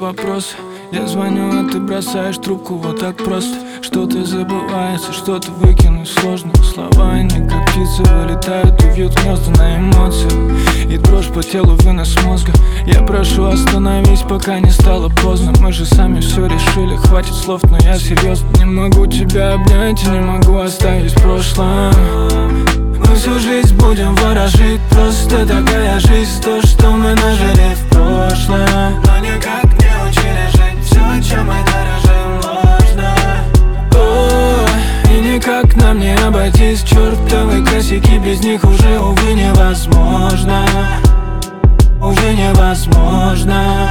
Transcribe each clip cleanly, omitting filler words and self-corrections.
вопросы. Я звоню, а ты бросаешь трубку вот так просто. Что-то забывается, что-то выкинуть сложно. Слова они как птицы вылетают и вьют гнезда на эмоциях. И дрожь по телу, вынос мозга. Я прошу, остановись, пока не стало поздно. Мы же сами все решили, хватит слов, но я серьезно. Не могу тебя обнять и не могу оставить в прошлом. Мы всю жизнь будем ворожить, просто такая жизнь. То, что мы нажили в прошлом, но никак не учили жить все, чем мы дорожим, ложно. О, и никак нам не обойтись. Чертовы косяки, без них уже, увы, невозможно. Увы, невозможно.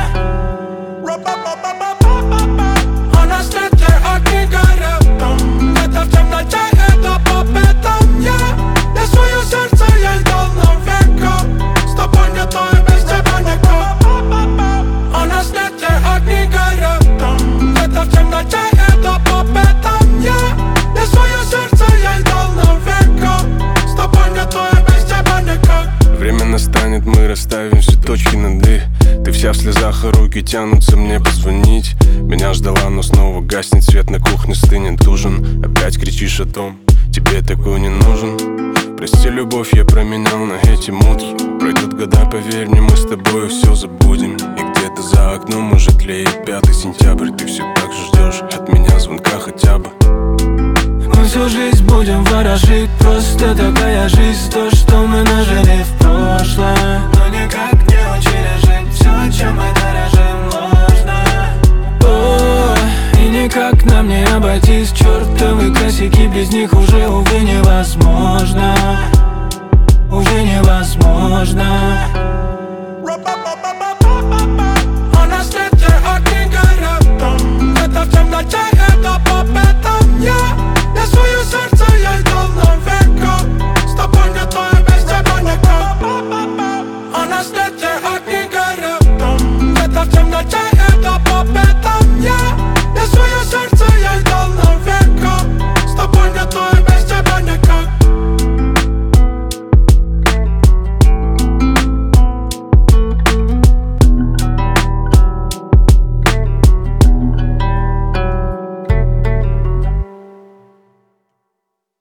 У нас третьи огни горят там. Где-то в темноте это по пятам. Я свое сердце ей дал навека. С тобой не то и без тебя никак. У нас третьи огни горят там. Где-то в темноте это по пятам. Я свое сердце ей дал навека. С тобой не то и без тебя никак. Время настанет, мы расставим все точки над «и». Ты вся в слезах, а руки тянутся мне позвонить. Меня ждала, но снова гаснет свет, на кухне стынет ужин. Опять кричишь о том, тебе такой не нужен. Прости, любовь, я променял на эти мутки. Пройдут года, поверь мне, мы с тобой все забудем. И где-то за окном уже тлеет 5 сентябрь. Ты все так же ждешь от меня звонка хотя бы. Мы всю жизнь будем ворожить, просто такая жизнь. То, что мы нажили в прошлом, но никак не учили жить все, чем мы дорожим, ложно. О, и никак нам не обойтись. Чертовы косяки, без них уже, увы, невозможно. Увы, невозможно.